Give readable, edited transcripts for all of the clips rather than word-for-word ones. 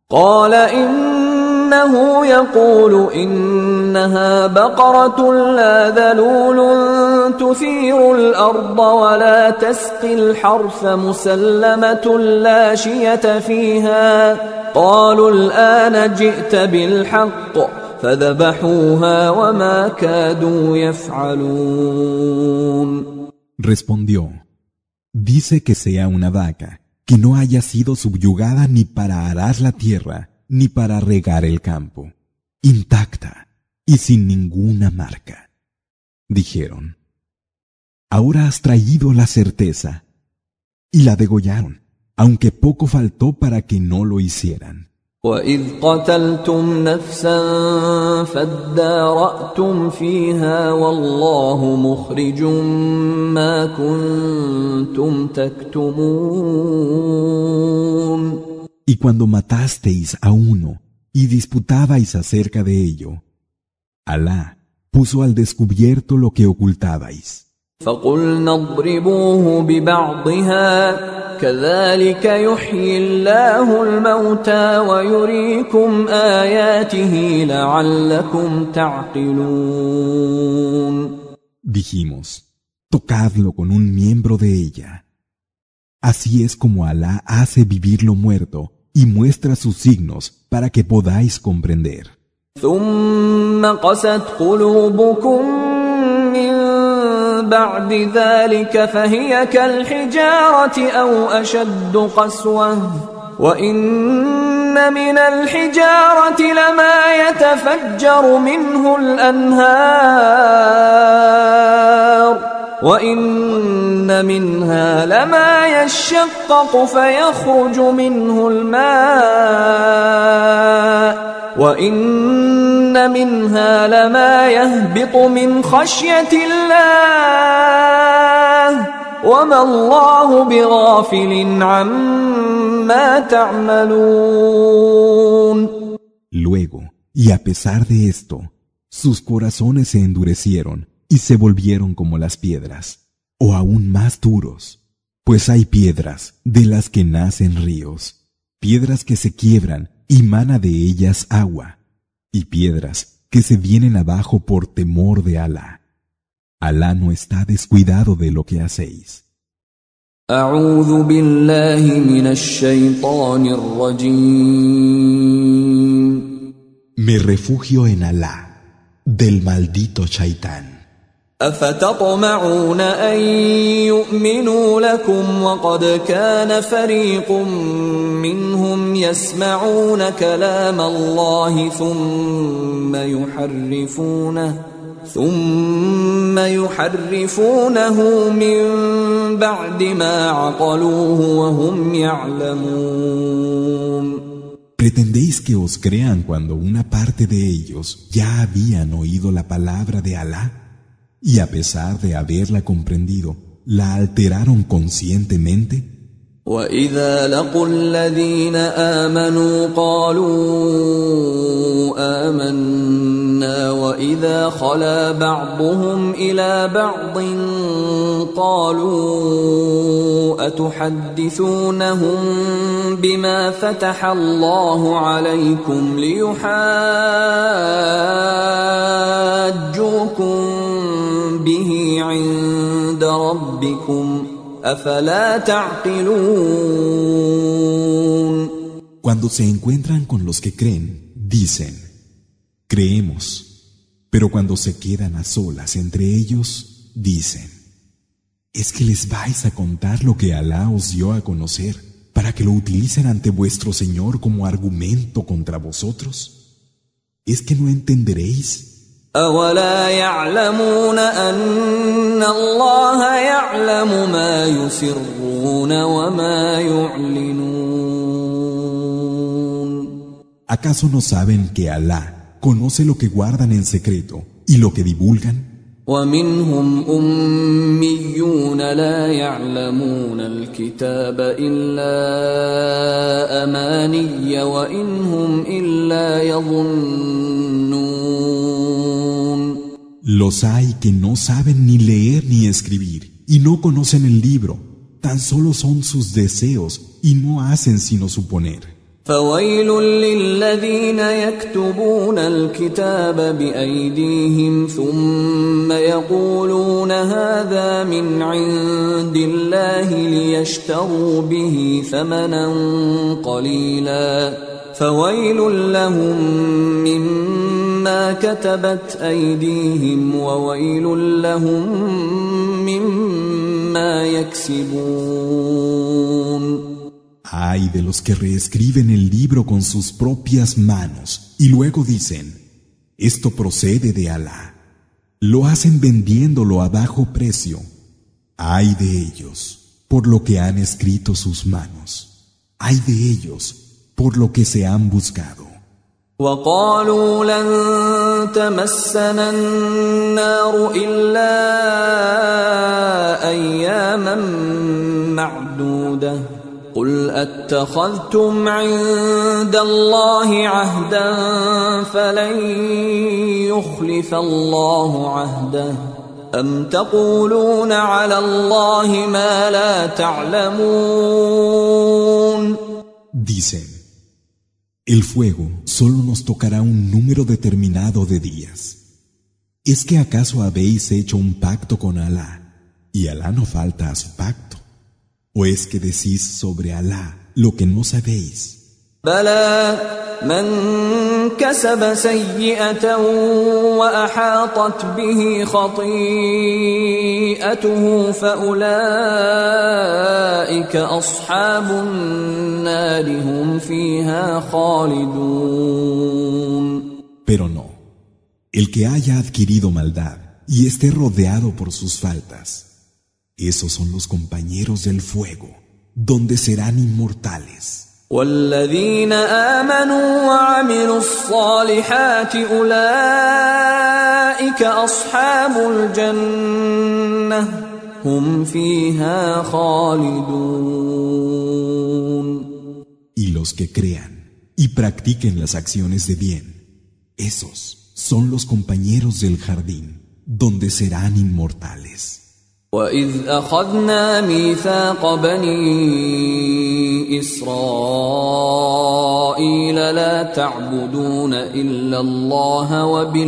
قال إنه يقول إنها بقرة لا ذلول تثير الأرض ولا تسقي الحرث مسلمة لا شية فيها قالوا الآن جئت بالحق فذبحوها وما كادوا يفعلون. Respondió: Dice que sea una vaca, que no haya sido subyugada ni para arar la tierra, ni para regar el campo, intacta y sin ninguna marca. Dijeron: Ahora has traído la certeza. Y la degollaron, aunque poco faltó para que no lo hicieran. وَإِذْ قَتَلْتُمْ نَفْسًا فَادَّارَأْتُمْ فِيهَا وَاللَّهُ مُخْرِجٌ مَا كُنْتُمْ تَكْتُمُونَ. Y cuando matasteis a uno y disputabais acerca de ello, Alá puso al descubierto lo que ocultabais. فَقُلْنَا اضْرِبُوهُ بِبَعْضِهَا كذلك يحيي الله الموتى ويريكم آياته لعلكم تعقلون. Dijimos: Tocadlo con un miembro de ella. Así es como Alá hace vivir lo muerto y muestra sus signos para que podáis comprender. ثم قست قلوبكم بعد ذلك فهي كالحجارة أو أشد قسوة وإن من الحجارة لما يتفجر منه الأنهار وإن منها لما يشقق فيخرج منه الماء وَإِنَّ مِنْهَا لَمَا يَهْبِطُ مِنْ خَشْيَةِ اللَّهِ وَمَا اللَّهُ بِغَافِلٍ عَمَّا تَعْمَلُونَ. Luego, y a pesar de esto, sus corazones se endurecieron y se volvieron como las piedras, o aún más duros, pues hay piedras de las que nacen ríos, piedras que se quiebran y mana de ellas agua, y piedras que se vienen abajo por temor de Alá. Alá no está descuidado de lo que hacéis. أعوذ بالله من الشيطان الرجيم. Me refugio en Alá, del maldito Shaitán. أفتطمعون أن يؤمنوا لكم وقد كان فريق منهم يسمعون كلام الله ثم يحرفونه من بعد ما عقلوه وهم يعلمون. ¿Pretendéis que os crean cuando una parte de ellos ya habían oído la palabra de Alá? Y a pesar de haberla comprendido, ¿la alteraron conscientemente? وَإِذَا لَقُوا الَّذِينَ آمَنُوا قَالُوا آمَنَّا وَإِذَا خَلَا بَعْضُهُمْ إِلَى بَعْضٍ قَالُوا أَتُحَدِّثُونَهُم بِمَا فَتَحَ اللَّهُ عَلَيْكُمْ لِيُحَاجُّوكُم به عند ربكم أفلا تعقلون. Cuando se encuentran con los que creen, dicen: creemos. Pero cuando se quedan a solas entre ellos, dicen: ¿es que les vais a contar lo que Alá os dio a conocer para que lo utilicen ante vuestro Señor como argumento contra vosotros? ¿Es que no entenderéis? أَوَلَا يَعْلَمُونَ أَنَّ اللَّهَ يَعْلَمُ مَا يُسِرُّونَ وَمَا يُعْلِنُونَ. ¿Acaso no saben que Alá conoce lo que guardan en secreto y lo que divulgan? وَمِنْهُمْ أُمِّيُّونَ لَا يَعْلَمُونَ الْكِتَابَ إِلَّا أَمَانِيَّ وَإِنْ هُمْ إِلَّا يَظُنُّونَ. Los hay que no saben ni leer ni escribir y no conocen el libro, tan solo son sus deseos y no hacen sino suponer. فويل للذين يكتبون الكتاب بأيديهم ثم يقولون هذا من عند الله ليشتروا به ثمنا قليلا فويل لهم مما كتبت أيديهم وويل لهم مما يكسبون. Ay de los que reescriben el libro con sus propias manos y luego dicen, esto procede de Alá. Lo hacen vendiéndolo a bajo precio. Ay de ellos por lo que han escrito sus manos. Ay de ellos por lo que se han buscado. وقالوا لن تمسنا النار إلا أياما معدودة قل أتخذتم عند الله عهدا فلن يخلف الله عهده أم تقولون على الله ما لا تعلمون. Dicen, el fuego solo nos tocará un número determinado de días. ¿Es que acaso habéis hecho un pacto con Alá y Alá no falta a su pacto? ¿O es que decís sobre Alá lo que no sabéis? بلى من كسب سيئة وأحاطت به خطيئته فأولئك أصحاب النار هم فيها خالدون. Pero no, el que haya adquirido maldad y esté rodeado por sus faltas, esos son los compañeros del fuego, donde serán inmortales. والذين آمنوا وعملوا الصالحات أولئك أصحاب الجنة هم فيها خالدون. Y los que crean y practiquen las acciones de bien, esos son los compañeros del jardín, donde serán inmortales. وَإِذْ أَخَذْنَا مِيثَاقَ بَنِي إِسْرَائِيلَ لَا تَعْبُدُونَ إِلَّا اللَّهَ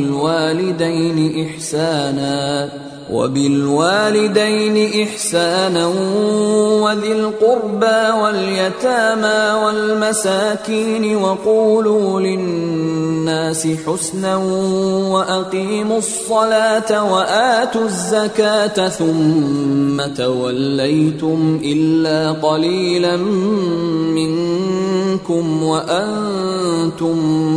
وَبِالْوَالِدَيْنِ إِحْسَانًا وَذِي الْقُرْبَى وَالْيَتَامَى وَالْمَسَاكِينِ وَقُولُوا لِلنَّاسِ حُسْنًا وَأَقِيمُوا الصَّلَاةَ وَآتُوا الزَّكَاةَ ثُمَّ تَوَلَّيْتُمْ إِلَّا قَلِيلًا مِّنكُمْ وَأَنتُمْ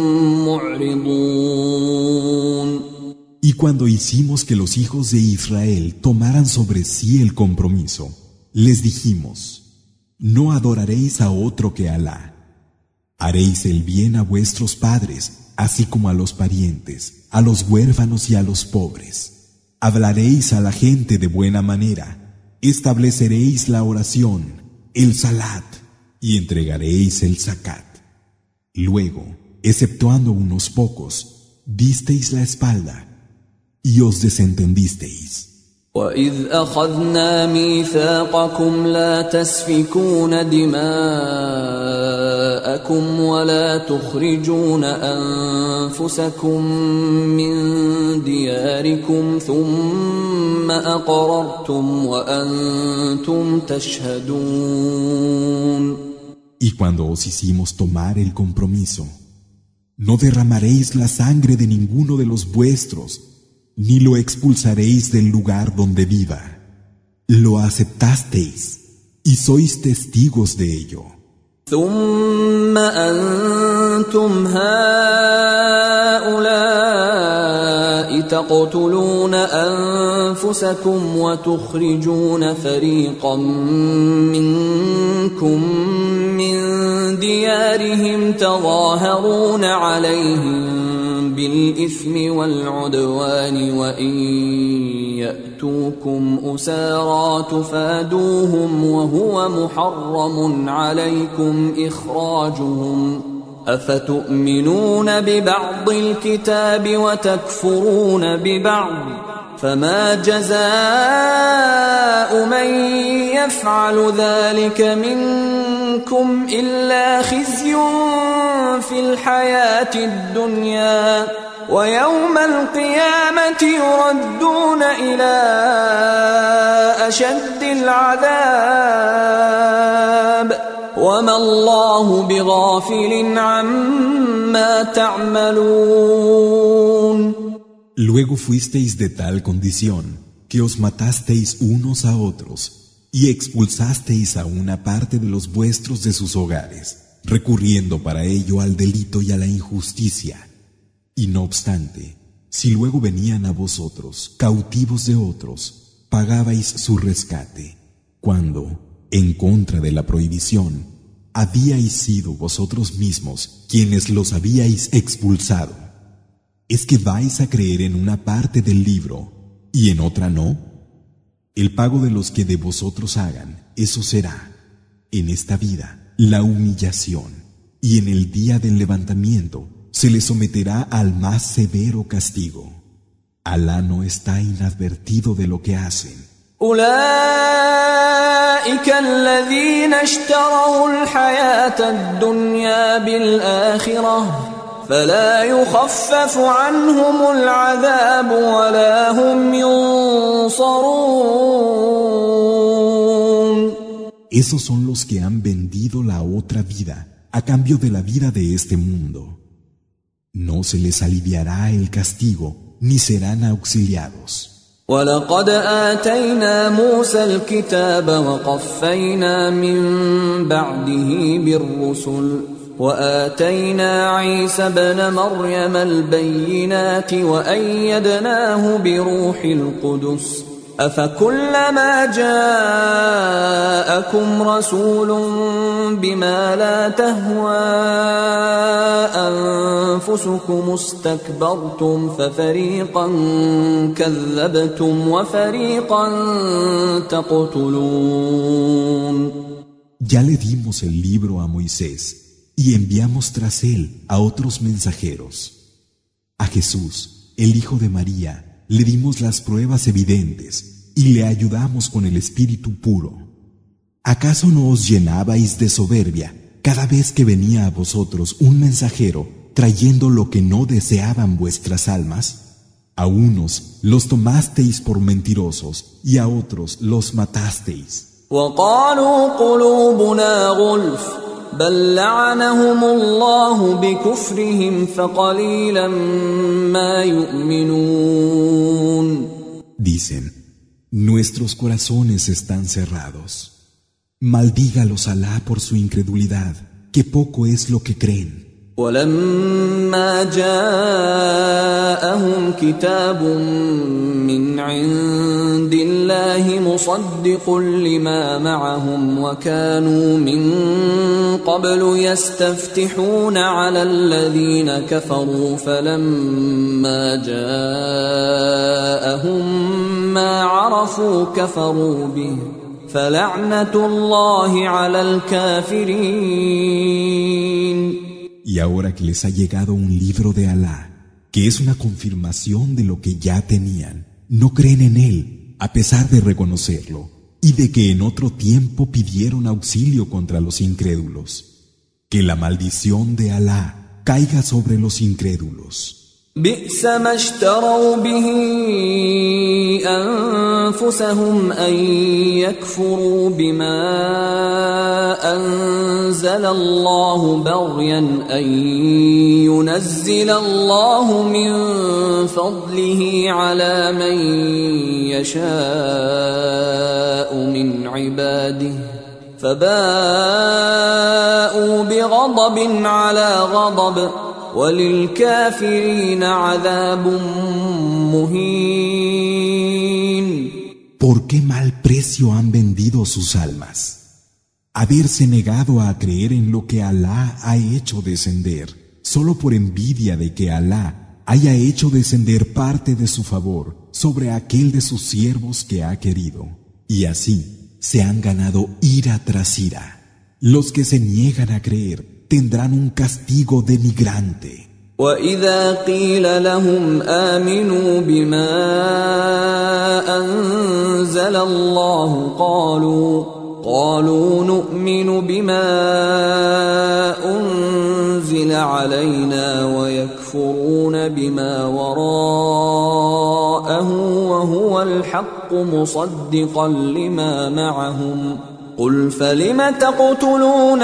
مُعْرِضُونَ. Y cuando hicimos que los hijos de Israel tomaran sobre sí el compromiso, les dijimos, no adoraréis a otro que Alá. Haréis el bien a vuestros padres, así como a los parientes, a los huérfanos y a los pobres. Hablaréis a la gente de buena manera, estableceréis la oración, el salat, y entregaréis el zakat. Luego, exceptuando unos pocos, disteis la espalda y os desentendisteis. وَإِذْ أَخَذْنَا مِيثَاقَكُمْ لَا تَسْفِكُونَ دِمَاءَكُمْ وَلَا تُخْرِجُونَ أَنفُسَكُمْ مِنْ دِيَارِكُمْ ثُمَّ أَقْرَرْتُمْ وَأَنْتُمْ تَشْهَدُونَ. Y cuando os hicimos tomar el compromiso, no derramaréis la sangre de ninguno de los vuestros, ni lo expulsaréis del lugar donde viva. Lo aceptasteis y sois testigos de ello. ثم أنتم هؤلاء تقتلون أنفسكم وتخرجون فريقا منكم من ديارهم تظاهرون عليهم بالإثم والعدوان وإن يأتوكم أسارى تفادوهم وهو محرم عليكم إخراجهم أفتؤمنون ببعض الكتاب وتكفرون ببعض فما جزاء من يفعل ذلك منكم منكم إلا خزي في الحياة الدنيا ويوم القيامة يردون إلى أشد العذاب وما الله بغافل عما تعملون. Luego fuisteis de tal condición que os matasteis unos a otros y expulsasteis a una parte de los vuestros de sus hogares, recurriendo para ello al delito y a la injusticia. Y no obstante, si luego venían a vosotros, cautivos de otros, pagabais su rescate, cuando, en contra de la prohibición, habíais sido vosotros mismos quienes los habíais expulsado. ¿Es que vais a creer en una parte del libro y en otra no? El pago de los que de vosotros hagan, eso será, en esta vida, la humillación, y en el día del levantamiento se les someterá al más severo castigo. Alá no está inadvertido de lo que hacen. أولئك الذين اشتروا الحياة الدنيا بالآخرة فلا يخفف عنهم العذاب ولا هم ينصرون. Esos son los que han vendido la otra vida a cambio de la vida de este mundo. No se les aliviará el castigo ni serán auxiliados. ولقد آتينا موسى الكتاب وقفينا من بعده بالرسل وآتينا عيسى ابن مريم البينات وأيدناه بروح القدس أفكلما جاءكم رسول بما لا تهوى أنفسكم استكبرتم ففريقا كذبتم وفريقا تقتلون. Ya le dimos el libro a Moisés y enviamos tras él a otros mensajeros. A Jesús, el hijo de María, le dimos las pruebas evidentes y le ayudamos con el espíritu puro. ¿Acaso no os llenabais de soberbia cada vez que venía a vosotros un mensajero trayendo lo que no deseaban vuestras almas? A unos los tomasteis por mentirosos y a otros los matasteis. وقالوا قلوبنا غلف بل لعنهم الله بكفرهم فقليلا ما يؤمنون. Dicen, nuestros corazones están cerrados. Maldígalos Alá por su incredulidad, que poco es lo que creen. ولما جاءهم كتاب من عند الله مصدق لما معهم وكانوا من قبل يستفتحون على الذين كفروا فلما جاءهم ما عرفوا كفروا به فلعنة الله على الكافرين. Y ahora que les ha llegado un libro de Alá, que es una confirmación de lo que ya tenían, no creen en él, a pesar de reconocerlo, y de que en otro tiempo pidieron auxilio contra los incrédulos. Que la maldición de Alá caiga sobre los incrédulos. بئس ما اشتروا به أنفسهم أن يكفروا بما أنزل الله بغيا أن ينزل الله من فضله على من يشاء من عباده فباءوا بغضب على غضب وَلِلْكَافِرِينَ عَذَابٌ مُهِينٌ. ¿Por qué mal precio han vendido sus almas? Haberse negado a creer en lo que Alá ha hecho descender, solo por envidia de que Alá haya hecho descender parte de su favor sobre aquel de sus siervos que ha querido. Y así se han ganado ira tras ira. Los que se niegan a creer tendrán un castigo denigrante. وَإِذَا قِيلَ لَهُمْ آمِنُوا بِمَا أَنزَلَ اللَّهُ قالوا نؤمن بما أنزل علينا ويكفرون بما وراءه وهو الحق مصدقا لما معهم قل فلم تقتلون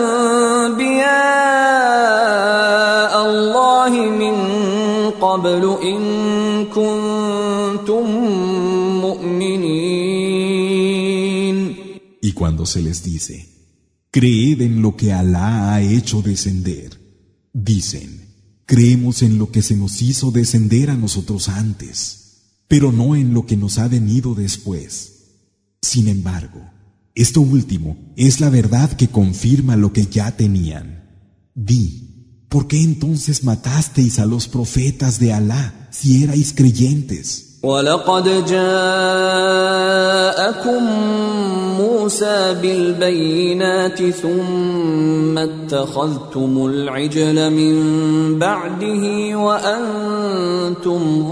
أنبياء الله من قبل إن كنتم مؤمنين. Y cuando se les dice, creed en lo que Alá ha hecho descender, dicen, creemos en lo que se nos hizo descender a nosotros antes, pero no en lo que nos ha venido después. Sin embargo, esto último es la verdad que confirma lo que ya tenían. Di, ¿por qué entonces matasteis a los profetas de Alá si erais creyentes? وَلَقَدْ جَاءَكُم مُوسَى بِالْبَيِّنَاتِ ثُمَّ اتَّخَذْتُمُ الْعِجْلَ مِن بَعْدِهِ وَأَنتُمْ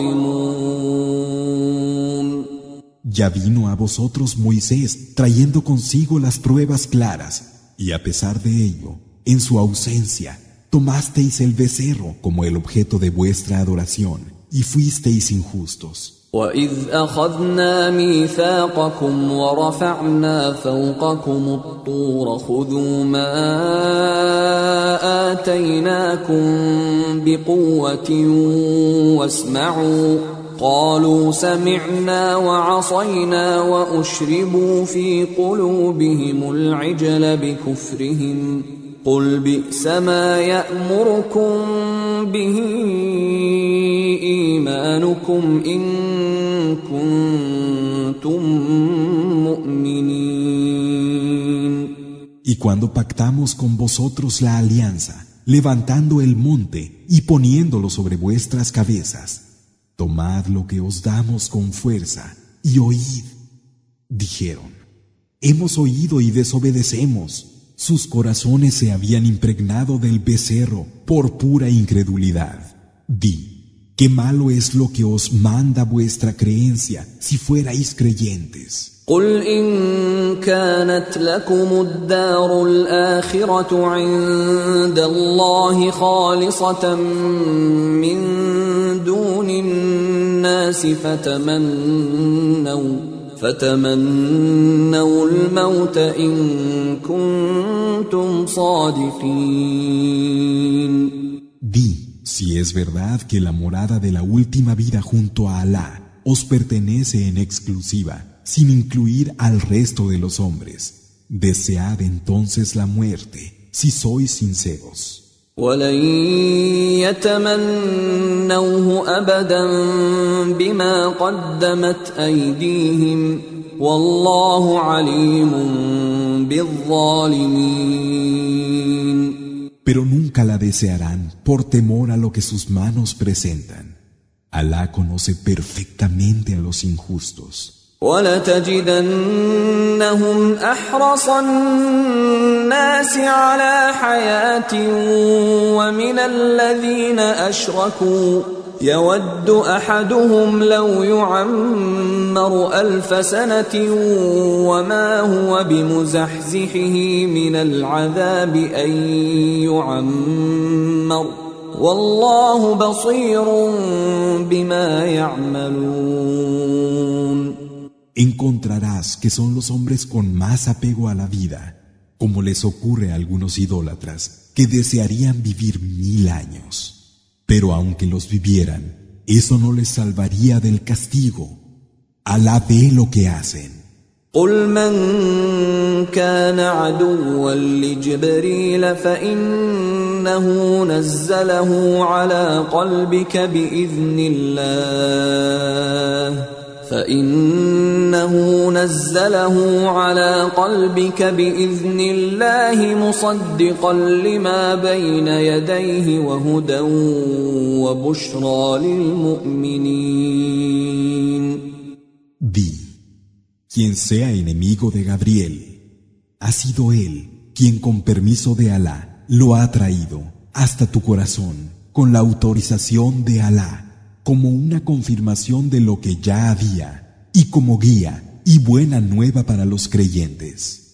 ظَالِمُونَ. Ya vino a vosotros Moisés trayendo consigo las pruebas claras, y a pesar de ello, en su ausencia, tomasteis el becerro como el objeto de vuestra adoración, y fuisteis injustos. وَإِذْ أَخَذْنَا مِيثَاقَكُمْ وَرَفَعْنَا فَوْقَكُمُ الطُّورَ خُذُوا مَا آتَيْنَاكُمْ بِقُوَّةٍ وَاسْمَعُوا قَالُوا سَمِعْنَا وَعَصَيْنَا وَأُشْرِبُوا فِي قُلُوبِهِمُ الْعِجْلَ بِكُفْرِهِمْ قُلْ بِئْسَ مَا يَأْمُرُكُمْ بِهِ إِيمَانُكُمْ إِن كُنتُم مُّؤْمِنِينَ. Y cuando pactamos con vosotros la alianza, levantando el monte y poniéndolo sobre vuestras cabezas, tomad lo que os damos con fuerza y oíd. Dijeron, hemos oído y desobedecemos. Sus corazones se habían impregnado del becerro por pura incredulidad. Di, qué malo es lo que os manda vuestra creencia si fuerais creyentes. قل إن كانت لكم الدار الآخرة عند الله خالصة من دون الناس فتمنوا الموت إن كنتم صادقين. Di, si es verdad que la morada de la última vida junto a Alá os pertenece en exclusiva, sin incluir al resto de los hombres, desead entonces la muerte, si sois sinceros. ولن يتمنوه أبدا بما قدمت أيديهم والله عليم بالظالمين. Pero nunca la desearán por temor a lo que sus manos presentan. Alá conoce perfectamente a los injustos. وَلَتَجِدَنَّهُمْ أَحْرَصَ النَّاسِ عَلَى حَيَاةٍ وَمِنَ الَّذِينَ أَشْرَكُوا يَوَدُّ أَحَدُهُمْ لَوْ يُعَمَّرُ 1000 سَنَةٍ وَمَا هُوَ بِمُزَحْزِحِهِ مِنَ الْعَذَابِ أَن يُعَمَّرَ وَاللَّهُ بَصِيرٌ بِمَا يَعْمَلُونَ. Encontrarás que son los hombres con más apego a la vida, como les ocurre a algunos idólatras, que desearían vivir 1000 años. Pero aunque los vivieran, eso no les salvaría del castigo. Alá ve lo que hacen. قل من كان عدوا لجبريل فإنه نزله على قلبك بإذن الله مصدقا لما بين يديه وهدى وبشرى للمؤمنين. Di, quien sea enemigo de Gabriel, ha sido él quien con permiso de Alá lo ha traído hasta tu corazón con la autorización de Alá, como una confirmación de lo que ya había, y como guía y buena nueva para los creyentes.